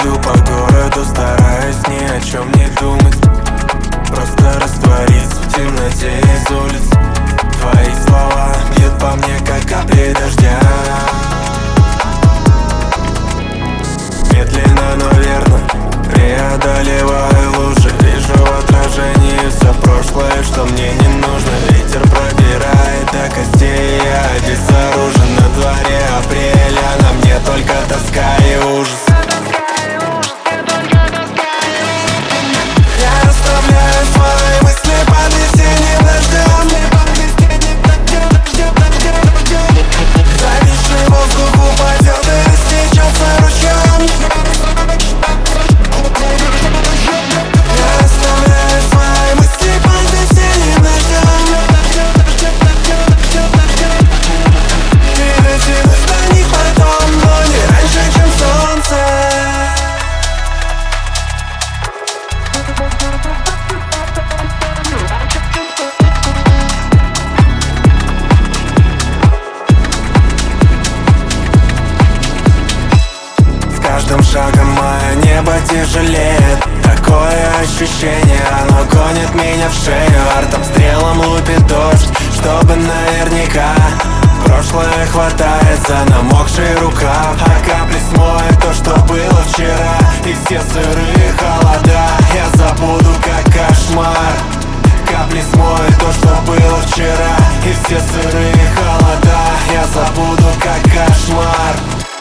Иду по городу, стараясь ни о чем не думать, просто раствориться в темноте из улиц. Твои слова бьют по мне, как капли дождя. Медленно, но верно преодолеваю лужи. Вижу в отражении все прошлое, что мне не нужно. Ветер пробирает до костей, я обезоружен. На дворе апрель, а на мне только тоска и ужас. Я расставляю свои мысли под весенним дождем. Зависший воздух упадет и растечется ручьем. Я расставляю свои мысли под весенним дождем. И дотянусь до них потом, но не раньше, чем солнце. С каждым шагом мое небо тяжелеет. Такое ощущение, оно гонит меня в шею. Артобстрелом лупит дождь, чтобы наверняка. Прошлое хватает за намокший рукав, а капли смоют то, что было вчера. И все сырые холода я забуду, как кошмар. Капли смоют то, что было вчера. И все сырые холода я забуду, как кошмар.